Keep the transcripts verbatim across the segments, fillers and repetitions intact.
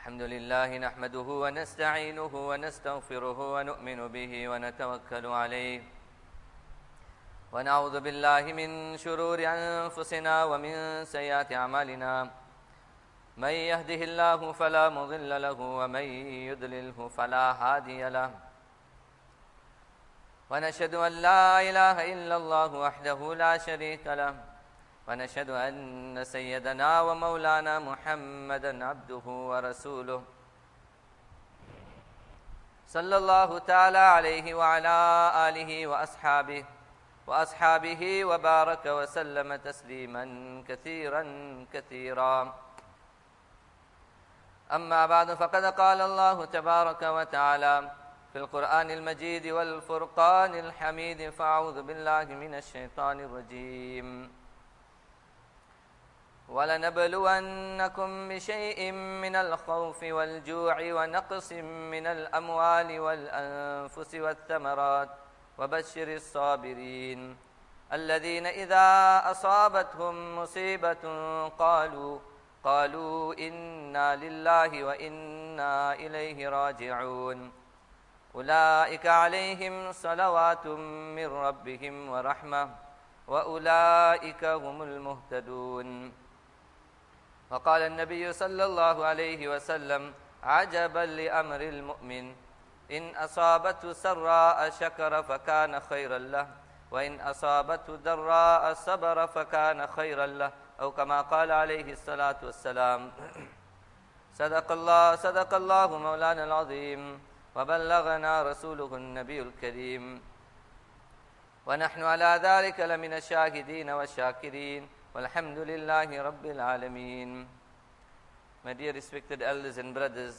الحمد لله نحمده ونستعينه ونستغفره ونؤمن به ونتوكل عليه ونعوذ بالله من شرور أنفسنا ومن سيئات أعمالنا من يهده الله فلا مضل له ومن يضلله فلا هادي له ونشهد أن لا إله إلا الله وحده لا شريك له ونشهد أن سيدنا ومولانا محمدا عبده ورسوله صلى الله تعالى عليه وعلى آله وأصحابه وأصحابه وبارك وسلم تسليما كثيرا كثيرا أما بعد فقد قال الله تبارك وتعالى في القرآن المجيد والفرقان الحميد فأعوذ بالله من الشيطان الرجيم ولنبلونكم بشيء من الخوف والجوع ونقص من الأموال والأنفس والثمرات وبشر الصابرين الذين إذا أصابتهم مصيبة قالوا قالوا إنا لله وإنا إليه راجعون أولئك عليهم صلوات من ربهم ورحمة وأولئك هم المهتدون وقال النبي صلى الله عليه وسلم عجبا لأمر المؤمن إن أصابته سراء شكر فكان خيرا له وإن أصابته ضراء صبر فكان خيرا له أو كما قال عليه الصلاة والسلام صدق الله صدق الله مولانا العظيم وبلغنا رسوله النبي الكريم ونحن على ذلك لمن الشاهدين والشاكرين والحمد لله رب العالمين. My dear respected elders and brothers,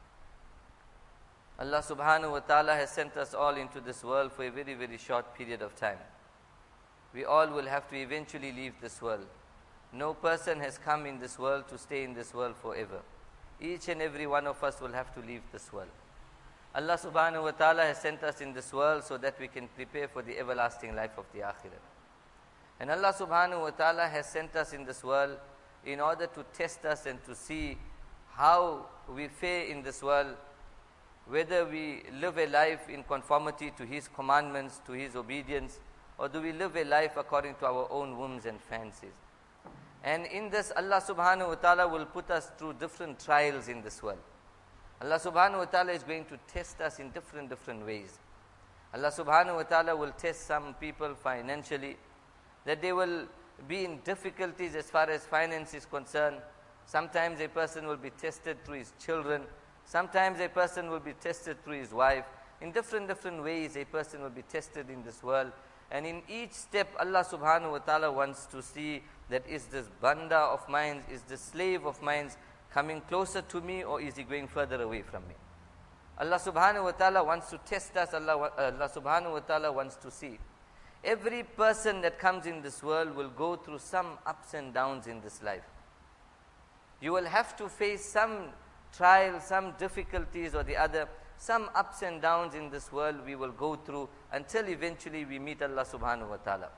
Allah subhanahu wa ta'ala has sent us all into this world for a very very short period of time. We all will have to eventually leave this world. No person has come in this world to stay in this world forever. Each and every one of us will have to leave this world. Allah subhanahu wa ta'ala has sent us in this world so that we can prepare for the everlasting life of the akhirah. And Allah subhanahu wa ta'ala has sent us in this world in order to test us and to see how we fare in this world, whether we live a life in conformity to His commandments, to His obedience, or do we live a life according to our own whims and fancies. And in this, Allah subhanahu wa ta'ala will put us through different trials in this world. Allah subhanahu wa ta'ala is going to test us in different different ways. Allah subhanahu wa ta'ala will test some people financially, that they will be in difficulties as far as finance is concerned. Sometimes a person will be tested through his children. Sometimes a person will be tested through his wife. In different different ways a person will be tested in this world. And in each step Allah subhanahu wa ta'ala wants to see that is this banda of mine, is this slave of mine coming closer to me, or is he going further away from me? Allah subhanahu wa ta'ala wants to test us. Allah, Allah subhanahu wa ta'ala wants to see. Every person that comes in this world will go through some ups and downs in this life. You will have to face some trials, some difficulties or the other, some ups and downs in this world we will go through until eventually we meet Allah subhanahu wa ta'ala.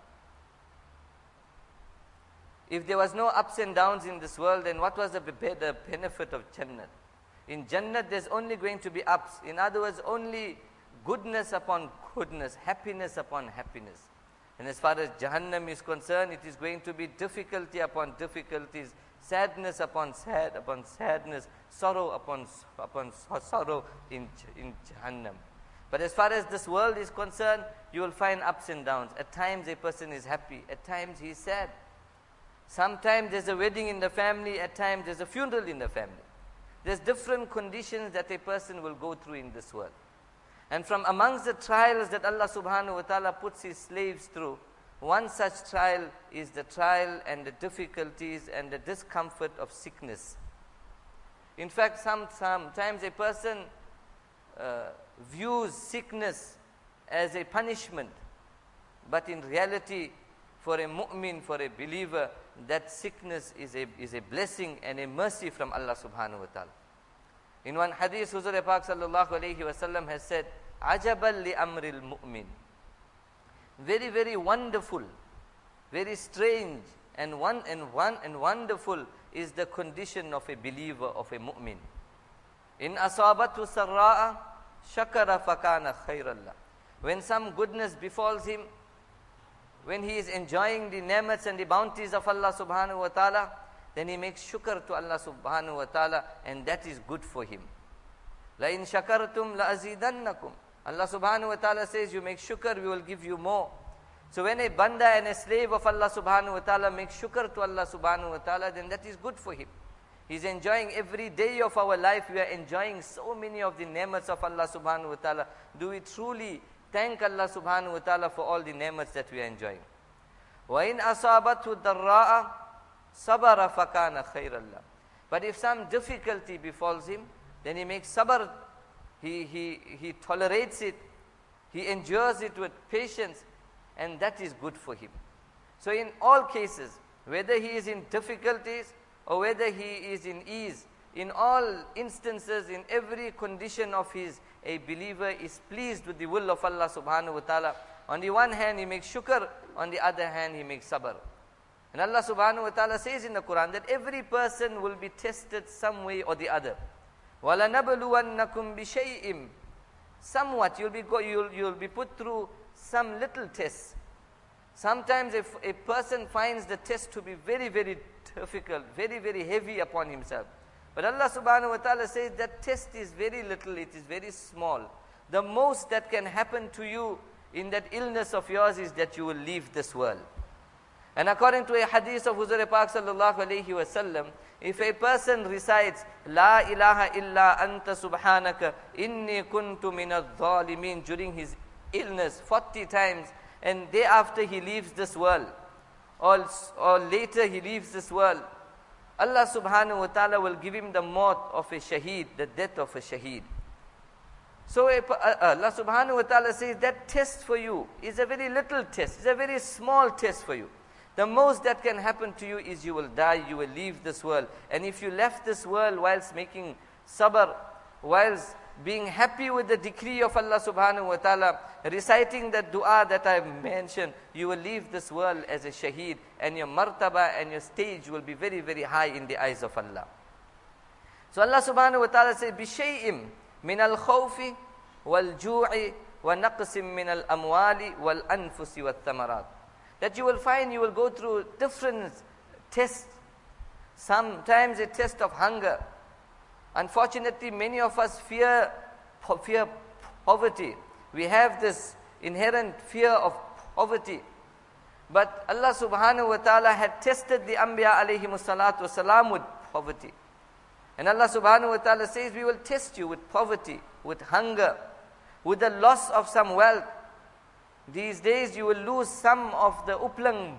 If there was no ups and downs in this world, then what was the, the benefit of Jannah? In Jannah there's only going to be ups. In other words, only goodness upon goodness, happiness upon happiness. And as far as Jahannam is concerned, it is going to be difficulty upon difficulties, sadness upon sad upon sadness, sorrow upon upon sorrow in, in Jahannam. But as far as this world is concerned, you will find ups and downs. At times a person is happy, at times he is sad. Sometimes there's a wedding in the family, at times there's a funeral in the family. There's different conditions that a person will go through in this world. And from amongst the trials that Allah subhanahu wa ta'ala puts His slaves through, one such trial is the trial and the difficulties and the discomfort of sickness. In fact, some, sometimes a person uh, views sickness as a punishment. But in reality, for a mu'min, for a believer, that sickness is a, is a blessing and a mercy from Allah subhanahu wa ta'ala. In one hadith, Huzur Pak sallallahu alayhi wa sallam has said, Ajabal li amril mu'min. Very, very wonderful, very strange and one and one and wonderful is the condition of a believer, of a mu'min. In asabatu sarra'a shakara fakana khairallah. When some goodness befalls him, when he is enjoying the ni'mats and the bounties of Allah subhanahu wa ta'ala, then he makes shukr to Allah subhanahu wa ta'ala, and that is good for him. La in shakartum la azidannakum. Allah subhanahu wa ta'ala says, you make shukr, we will give you more. So when a banda and a slave of Allah subhanahu wa ta'ala makes shukr to Allah subhanahu wa ta'ala, then that is good for him. He's enjoying every day of our life. We are enjoying so many of the ni'mats of Allah subhanahu wa ta'ala. Do we truly thank Allah subhanahu wa ta'ala for all the ni'mats that we are enjoying? وَإِنْ أَصَابَتْهُ دَرَّاءَ صَبَرَ فَكَانَ خَيْرَ اللَّهِ. But if some difficulty befalls him, then he makes sabr, he, he, he tolerates it, he endures it with patience, and that is good for him. So in all cases, whether he is in difficulties or whether he is in ease, in all instances, in every condition of his, a believer is pleased with the will of Allah subhanahu wa ta'ala. On the one hand, he makes shukr, on the other hand, he makes sabr. And Allah subhanahu wa ta'ala says in the Quran that every person will be tested some way or the other. وَلَنَبْلُوَنَّكُمْ بِشَيْءٍ. Somewhat, you'll be, go, you'll, you'll be put through some little tests. Sometimes if a person finds the test to be very, very difficult, very, very heavy upon himself. But Allah subhanahu wa ta'ala says that test is very little, it is very small. The most that can happen to you in that illness of yours is that you will leave this world. And according to a hadith of Huzur Pak sallallahu alayhi wa sallam, if a person recites La ilaha illa anta subhanaka inni kuntu minadh dhalimin during his illness forty times, and thereafter he leaves this world, or, or later he leaves this world, Allah subhanahu wa ta'ala will give him the maut of a shaheed, the death of a shaheed. So a, uh, Allah subhanahu wa ta'ala says that test for you is a very little test, it's a very small test for you. The most that can happen to you is you will die, you will leave this world. And if you left this world whilst making sabr, whilst being happy with the decree of Allah subhanahu wa ta'ala, reciting that dua that I have mentioned, you will leave this world as a shaheed, and your martaba and your stage will be very, very high in the eyes of Allah. So Allah subhanahu wa ta'ala says, بِشَيْءٍ مِنَ الْخَوْفِ وَالْجُوعِ وَنَقْسٍ مِنَ الْأَمْوَالِ وَالْأَنفُسِ وَالثَّمَرَاتِ. That you will find you will go through different tests. Sometimes a test of hunger. Unfortunately, many of us fear, fear poverty. We have this inherent fear of poverty. But Allah subhanahu wa ta'ala had tested the Anbiya alayhimu salatu wasalam with poverty. And Allah subhanahu wa ta'ala says, we will test you with poverty, with hunger, with the loss of some wealth. These days you will lose some of the uplang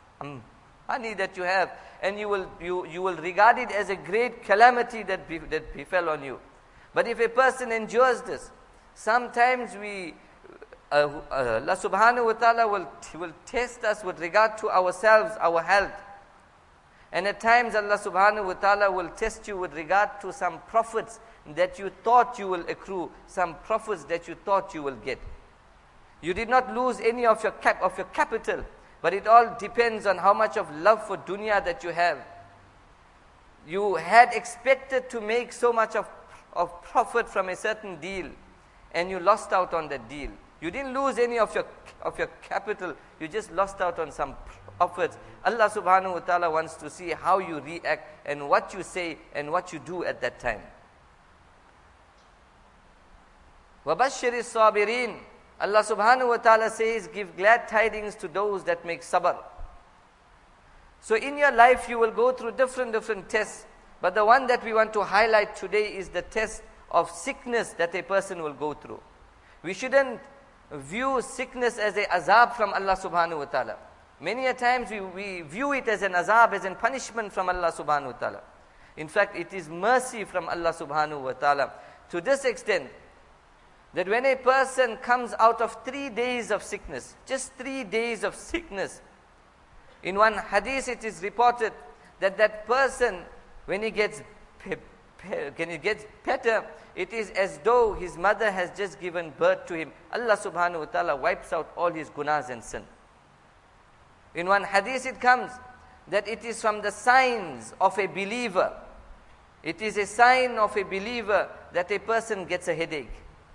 money that you have, and you will you you will regard it as a great calamity that be, that befell on you. But if a person endures this, sometimes we uh, uh, Allah subhanahu wa ta'ala will will test us with regard to ourselves, our health. And at times Allah subhanahu wa ta'ala will test you with regard to some profits that you thought you will accrue, some profits that you thought you will get. You did not lose any of your cap of your capital, but it all depends on how much of love for dunya that you have. You had expected to make so much of, of profit from a certain deal, and you lost out on that deal. You didn't lose any of your of your capital, you just lost out on some profits. Allah subhanahu wa ta'ala wants to see how you react and what you say and what you do at that time. وَبَشِّرِ الصَّابِرِينَ. Allah subhanahu wa ta'ala says, give glad tidings to those that make sabr. So in your life you will go through different, different tests. But the one that we want to highlight today is the test of sickness that a person will go through. We shouldn't view sickness as a azab from Allah subhanahu wa ta'ala. Many a times we, we view it as an azab, as a punishment from Allah subhanahu wa ta'ala. In fact, it is mercy from Allah subhanahu wa ta'ala. To this extent, that when a person comes out of three days of sickness, just three days of sickness, in one hadith it is reported that that person, when he gets when he gets better, it is as though his mother has just given birth to him. Allah subhanahu wa ta'ala wipes out all his gunas and sin. In one hadith it comes that it is from the signs of a believer. It is a sign of a believer that a person gets a headache.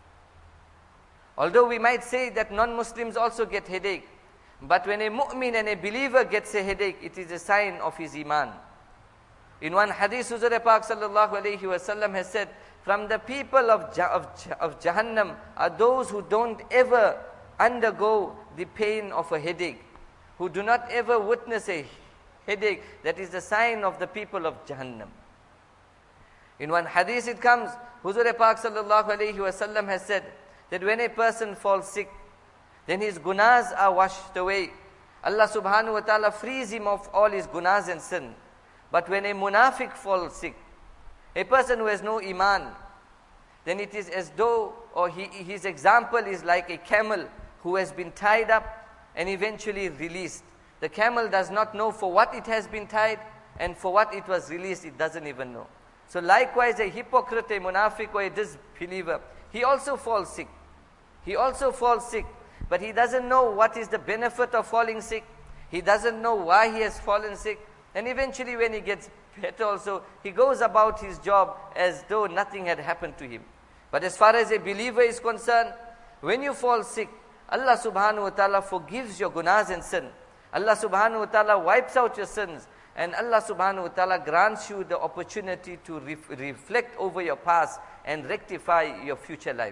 Although we might say that non-Muslims also get headache, but when a mu'min and a believer gets a headache, it is a sign of his iman. In one hadith, Huzur Pak sallallahu alayhi wasallam has said, from the people of, Jah of, of Jahannam are those who don't ever undergo the pain of a headache, who do not ever witness a headache. That is the sign of the people of Jahannam. In one hadith it comes, Huzur Pak sallallahu alayhi wasallam has said that when a person falls sick, then his gunas are washed away. Allah subhanahu wa ta'ala frees him of all his gunas and sin. But when a munafiq falls sick, a person who has no iman, then it is as though, or he, his example is like a camel who has been tied up and eventually released. The camel does not know for what it has been tied, and for what it was released, it doesn't even know. So likewise, a hypocrite, a munafiq, or a disbeliever, he also falls sick. He also falls sick, but he doesn't know what is the benefit of falling sick. He doesn't know why he has fallen sick. And eventually when he gets better also, he goes about his job as though nothing had happened to him. But as far as a believer is concerned, when you fall sick, Allah subhanahu wa ta'ala forgives your gunas and sin. Allah subhanahu wa ta'ala wipes out your sins. And Allah subhanahu wa ta'ala grants you the opportunity to ref reflect over your past and rectify your future life.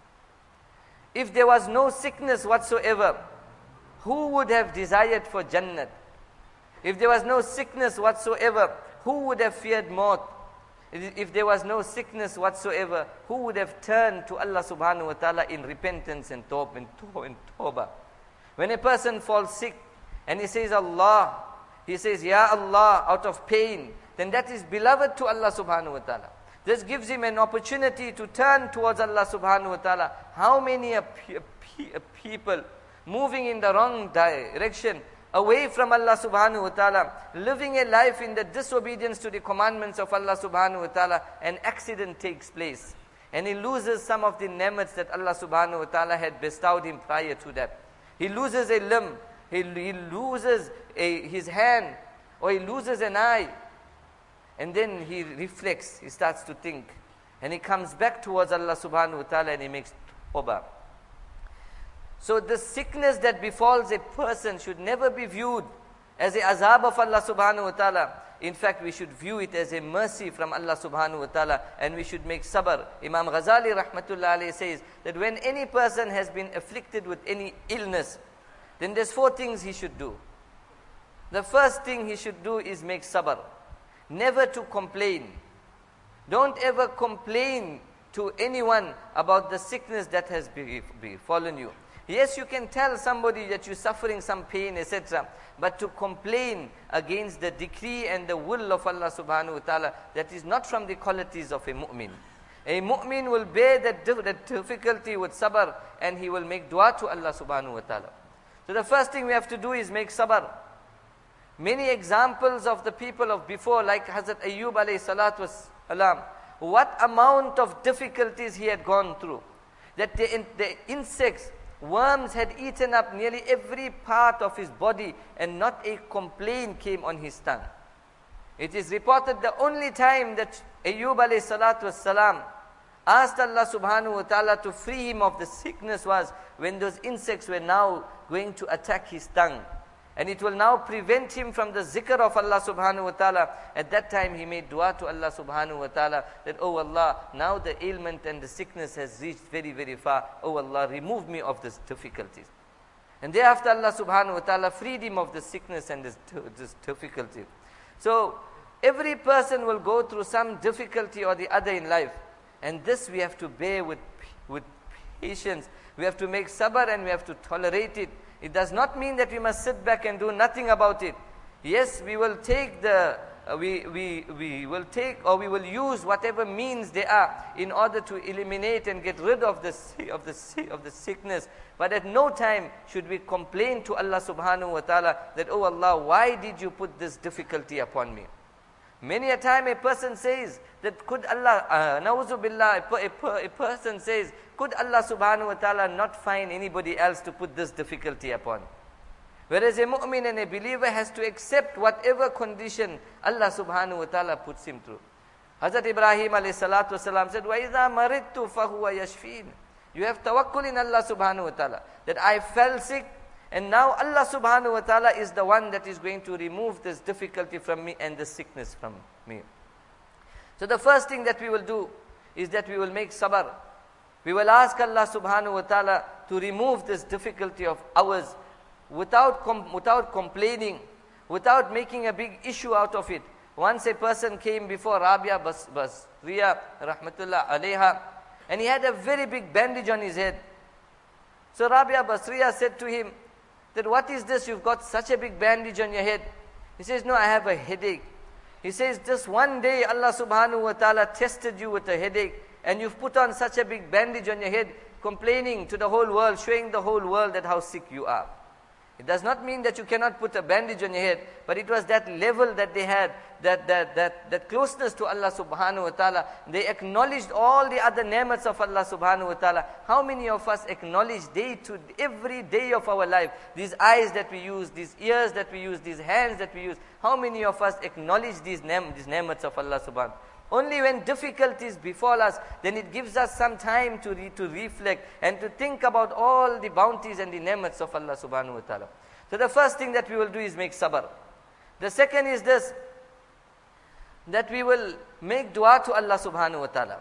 If there was no sickness whatsoever, who would have desired for Jannat? If there was no sickness whatsoever, who would have feared maut? If there was no sickness whatsoever, who would have turned to Allah subhanahu wa ta'ala in repentance and tawbah and tawbah? When a person falls sick and he says Allah, he says Ya Allah out of pain, then that is beloved to Allah subhanahu wa ta'ala. This gives him an opportunity to turn towards Allah subhanahu wa ta'ala. How many a pe pe people moving in the wrong direction, away from Allah subhanahu wa ta'ala, living a life in the disobedience to the commandments of Allah subhanahu wa ta'ala, an accident takes place. And he loses some of the ni'mats that Allah subhanahu wa ta'ala had bestowed him prior to that. He loses a limb, he, he loses a, his hand, or he loses an eye. And then he reflects, he starts to think. And he comes back towards Allah subhanahu wa ta'ala and he makes tawbah. So the sickness that befalls a person should never be viewed as a azab of Allah subhanahu wa ta'ala. In fact, we should view it as a mercy from Allah subhanahu wa ta'ala, and we should make sabr. Imam Ghazali rahmatullah alayhi says that when any person has been afflicted with any illness, then there's four things he should do. The first thing he should do is make sabr. Never to complain. Don't ever complain to anyone about the sickness that has befallen you. Yes, you can tell somebody that you're suffering some pain, et cetera. But to complain against the decree and the will of Allah subhanahu wa ta'ala, that is not from the qualities of a mu'min. A mu'min will bear that, that difficulty with sabr, and he will make dua to Allah subhanahu wa ta'ala. So the first thing we have to do is make sabr. Many examples of the people of before, like Hazrat Ayyub alayhi salatu wasalam, what amount of difficulties he had gone through. That the, the insects, worms had eaten up nearly every part of his body, and not a complaint came on his tongue. It is reported the only time that Ayyub alayhi salatu wasalam asked Allah subhanahu wa ta'ala to free him of the sickness was when those insects were now going to attack his tongue. And it will now prevent him from the zikr of Allah subhanahu wa ta'ala. At that time he made dua to Allah subhanahu wa ta'ala that, oh Allah, now the ailment and the sickness has reached very, very far. Oh Allah, remove me of these difficulties. And thereafter Allah subhanahu wa ta'ala freed him of the sickness and this, this difficulty. So every person will go through some difficulty or the other in life. And this we have to bear with, with patience. We have to make sabr and we have to tolerate it. It does not mean that we must sit back and do nothing about it. Yes, we will take the, uh, we, we, we will take or we will use whatever means they are in order to eliminate and get rid of the, of the, of the sickness. But at no time should we complain to Allah subhanahu wa ta'ala that, oh Allah, why did you put this difficulty upon me? Many a time a person says that could Allah, uh, na'uzu billah, a, a, a person says, could Allah subhanahu wa ta'ala not find anybody else to put this difficulty upon? Whereas a mu'min and a believer has to accept whatever condition Allah subhanahu wa ta'ala puts him through. Hazrat Ibrahim alayhi salatu wasalam said, وَإِذَا مَرِضْتُ فَهُوَ يَشْفِينَ. You have tawakkul in Allah subhanahu wa ta'ala. That I fell sick, and now Allah subhanahu wa ta'ala is the one that is going to remove this difficulty from me and this sickness from me. So the first thing that we will do is that we will make sabr. We will ask Allah subhanahu wa ta'ala to remove this difficulty of ours without, com without complaining, without making a big issue out of it. Once a person came before Rabia Bas Basriya rahmatullah alayha, and he had a very big bandage on his head. So Rabia Basriya said to him that, what is this? You've got such a big bandage on your head. He says, no, I have a headache. He says, just one day Allah subhanahu wa ta'ala tested you with a headache, and you've put on such a big bandage on your head, complaining to the whole world, showing the whole world that how sick you are. It does not mean that you cannot put a bandage on your head, but it was that level that they had, that, that, that, that closeness to Allah subhanahu wa ta'ala. They acknowledged all the other ni'mats of Allah subhanahu wa ta'ala. How many of us acknowledge day to every day of our life, these eyes that we use, these ears that we use, these hands that we use, how many of us acknowledge these, ni'm, these ni'mats of Allah subhanahu wa ta'ala? Only when difficulties befall us, then it gives us some time to, re, to reflect and to think about all the bounties and the ni'mats of Allah subhanahu wa ta'ala. So the first thing that we will do is make sabr. The second is this, that we will make dua to Allah subhanahu wa ta'ala.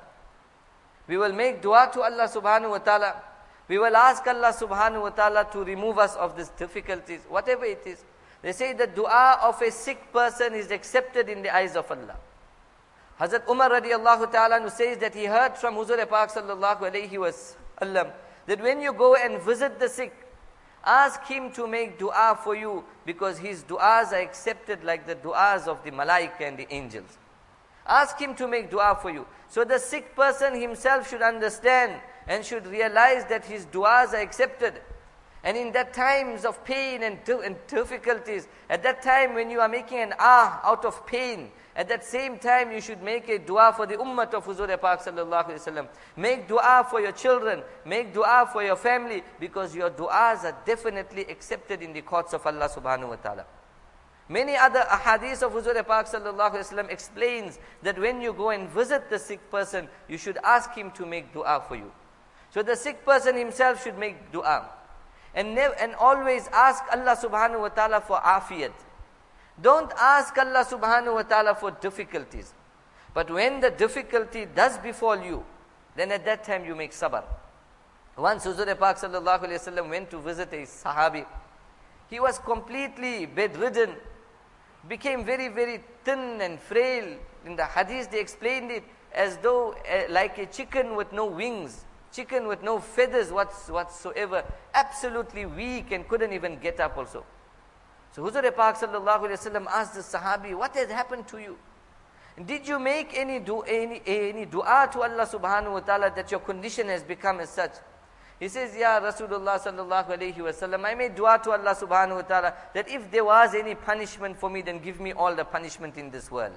We will make dua to Allah subhanahu wa ta'ala. We will ask Allah subhanahu wa ta'ala to remove us of these difficulties, whatever it is. They say the dua of a sick person is accepted in the eyes of Allah. Hazrat Umar radiallahu ta'ala who says that he heard from Huzur Pak sallallahu alayhi wa sallam that when you go and visit the sick, ask him to make dua for you, because his duas are accepted like the duas of the malaika and the angels. Ask him to make dua for you. So the sick person himself should understand and should realize that his duas are accepted. And in that times of pain and, and difficulties, at that time when you are making an ah out of pain, at that same time you should make a dua for the ummah of Huzur Pak sallallahu alaihi wasallam. Make dua for your children, make dua for your family, because your duas are definitely accepted in the courts of Allah subhanahu wa ta'ala. Many other ahadith of Huzur Pak sallallahu alaihi wasallam explains that when you go and visit the sick person, you should ask him to make dua for you. So the sick person himself should make dua. And, and always ask Allah subhanahu wa ta'ala for afiyat. Don't ask Allah subhanahu wa ta'ala for difficulties. But when the difficulty does befall you, then at that time you make sabr. Once Huzur Pak sallallahu alayhi wa sallam went to visit a sahabi. He was completely bedridden, became very, very thin and frail. In the hadith they explained it as though uh, like a chicken with no wings. Chicken with no feathers whatsoever, absolutely weak and couldn't even get up also. So Huzur Pak sallallahu alayhi wa sallam asked the Sahabi, what has happened to you? Did you make any, du any, any dua to Allah subhanahu wa ta'ala that your condition has become as such? He says, Ya Rasulullah sallallahu alayhi wa sallam, I made dua to Allah subhanahu wa ta'ala that if there was any punishment for me, then give me all the punishment in this world.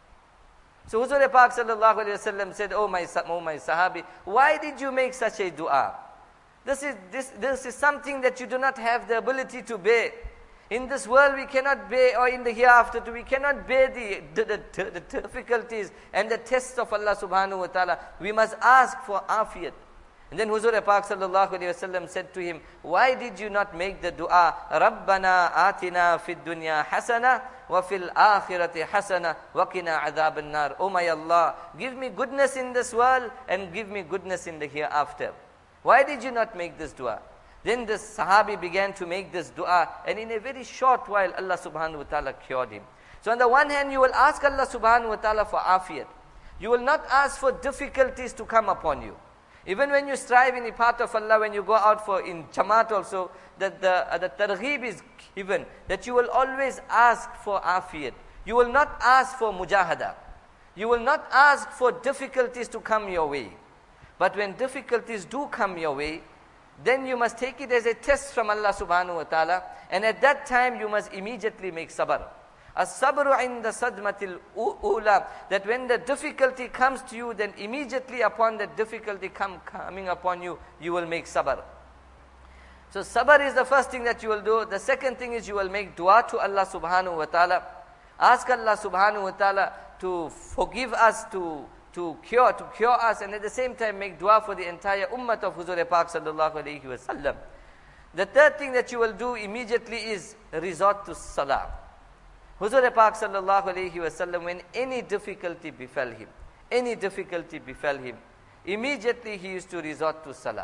So Huzur Pak sallallahu alayhi wa sallam said, oh my, oh my Sahabi, why did you make such a dua? This is, this, this is something that you do not have the ability to bear. In this world we cannot bear, or in the hereafter too, we cannot bear the, the, the, the difficulties and the tests of Allah subhanahu wa ta'ala. We must ask for afiyat. And then Huzur Pak sallallahu alayhi wa sallam said to him, why did you not make the dua, Rabbana atina fid dunya hasana wa fil akhirati hasana wa qina adhab an-nar. Oh my Allah, give me goodness in this world and give me goodness in the hereafter. Why did you not make this dua? Then the Sahabi began to make this dua, and in a very short while Allah subhanahu wa ta'ala cured him. So on the one hand you will ask Allah subhanahu wa ta'ala for afiyat. You will not ask for difficulties to come upon you. Even when you strive in the path of Allah, when you go out for in Jamaat also, that the, uh, the targheeb is given, that you will always ask for afiyat. You will not ask for mujahada. You will not ask for difficulties to come your way. But when difficulties do come your way, then you must take it as a test from Allah subhanahu wa ta'ala, and at that time you must immediately make sabr. As-sabru inda sadmatil ula, that when the difficulty comes to you, then immediately upon that difficulty come, coming upon you, you will make sabr. So sabr is the first thing that you will do. The second thing is you will make dua to Allah subhanahu wa ta'ala. Ask Allah subhanahu wa ta'ala to forgive us, to, to cure, to cure us, and at the same time make dua for the entire ummah of Huzur Pak sallallahu alayhi wa sallam. The third thing that you will do immediately is resort to salah. Huzur Pak sallallahu alayhi wa sallam, when any difficulty befell him, any difficulty befell him, immediately he used to resort to salah.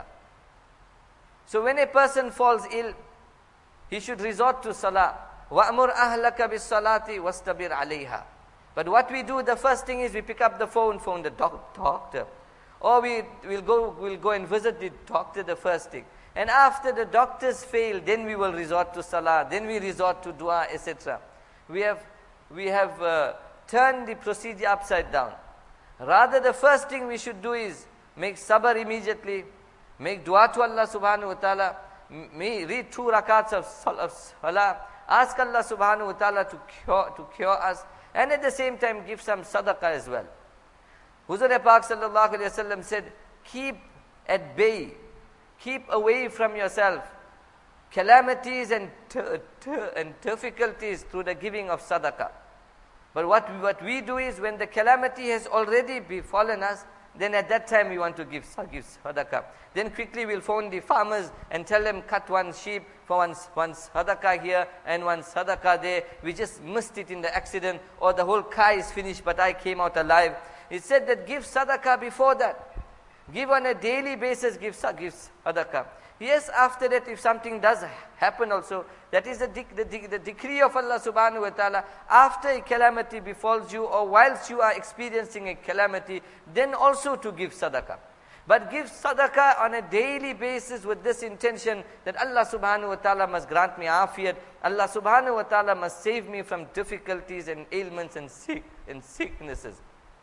So when a person falls ill, he should resort to salah. وَأْمُرْ أَهْلَكَ بِالصَّلَاةِ وَاسْتَبِرْ عَلَيْهَا. But what we do, the first thing is we pick up the phone, phone the doc doctor. Or we will go, we'll go and visit the doctor the first thing. And after the doctors fail, then we will resort to salah, then we resort to dua, et cetera. We have, we have uh, turned the procedure upside down. Rather, the first thing we should do is make sabr immediately, make dua to Allah subhanahu wa ta'ala, read two rakats of salah, ask Allah subhanahu wa ta'ala to cure, to cure us, and at the same time give some sadaqah as well. Huzur Pak sallallahu alayhi wa sallam said, keep at bay, keep away from yourself calamities and, and difficulties through the giving of sadaqah. But what, what we do is, when the calamity has already befallen us, then at that time we want to give, give sadaqah. Then quickly we'll phone the farmers and tell them, cut one sheep for one, one sadaqah here and one sadaqah there. We just missed it in the accident, or the whole car is finished but I came out alive. It said that give sadaqah before that. Give on a daily basis, give, give sadaqah. Yes, after that, if something does happen also, that is the, the, the, the decree of Allah subhanahu wa ta'ala. After a calamity befalls you, or whilst you are experiencing a calamity, then also to give sadaqah. But give sadaqah on a daily basis with this intention that Allah subhanahu wa ta'ala must grant me afiyat, Allah subhanahu wa ta'ala must save me from difficulties and ailments and, sick, and sicknesses.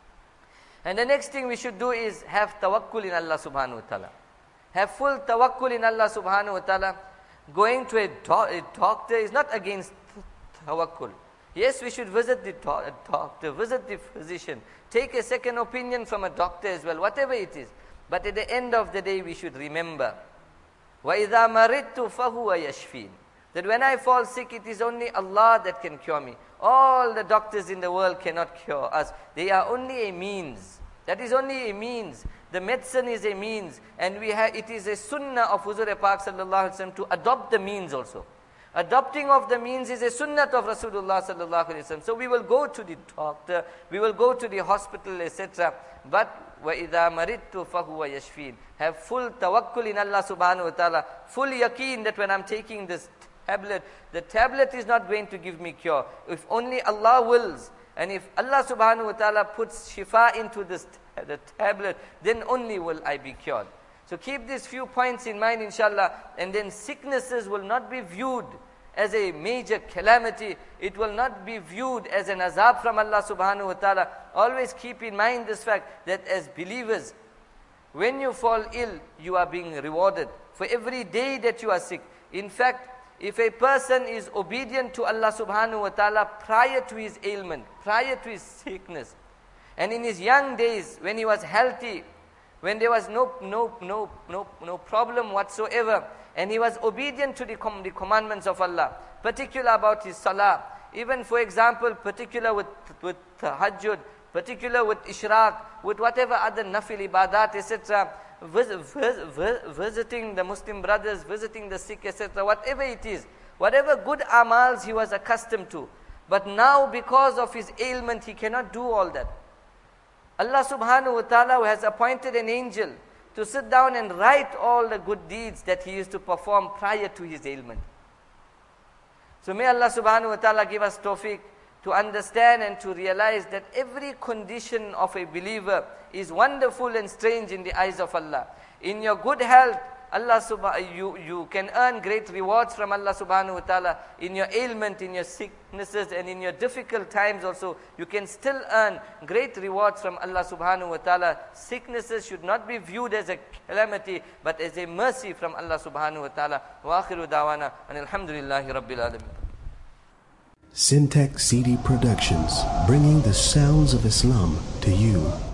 And the next thing we should do is have tawakkul in Allah subhanahu wa ta'ala. Have full tawakkul in Allah subhanahu wa ta'ala. Going to a, do a doctor is not against tawakkul. Yes, we should visit the do doctor, visit the physician, take a second opinion from a doctor as well, whatever it is. But at the end of the day, we should remember, وَإِذَا مَرِضْتُ فَهُوَ يَشْفِينَ, that when I fall sick, it is only Allah that can cure me. All the doctors in the world cannot cure us. They are only a means. That is only a means. The medicine is a means, and we have, it is a sunnah of Huzur Pak sallallahu alaihi wasallam to adopt the means also. Adopting of the means is a sunnah of Rasulullah sallallahu alaihi wasallam. So we will go to the doctor, we will go to the hospital, et cetera. But وَإِذَا مَرِضْتُ فَهُوَ يَشْفِينَ. Have full tawakkul in Allah subhanahu wa ta'ala, full yaqeen that when I'm taking this tablet, the tablet is not going to give me cure. If only Allah wills, and if Allah subhanahu wa ta'ala puts shifa into this the tablet, then only will I be cured. So keep these few points in mind, inshallah, and then sicknesses will not be viewed as a major calamity. It will not be viewed as an azab from Allah subhanahu wa ta'ala. Always keep in mind this fact that as believers, when you fall ill, you are being rewarded for every day that you are sick. In fact, if a person is obedient to Allah subhanahu wa ta'ala prior to his ailment, prior to his sickness, and in his young days, when he was healthy, when there was no, no, no, no, no problem whatsoever, and he was obedient to the, com the commandments of Allah, particular about his salah, even for example, particular with, with tahajjud, particular with ishraq, with whatever other nafil ibadat, et cetera, vis vis vis visiting the Muslim brothers, visiting the sick, et cetera, whatever it is, whatever good amals he was accustomed to. But now, because of his ailment, he cannot do all that. Allah subhanahu wa ta'ala has appointed an angel to sit down and write all the good deeds that he used to perform prior to his ailment. So may Allah subhanahu wa ta'ala give us tawfiq to understand and to realize that every condition of a believer is wonderful and strange in the eyes of Allah. In your good health, Allah subhanahu, you, you can earn great rewards from Allah subhanahu wa ta'ala. In your ailment, in your sicknesses, and in your difficult times also, you can still earn great rewards from Allah subhanahu wa ta'ala. Sicknesses should not be viewed as a calamity, but as a mercy from Allah subhanahu wa ta'ala. Wa akhiru dawana, and alhamdulillahi rabbil alamin. Syntax C D Productions, bringing the sounds of Islam to you.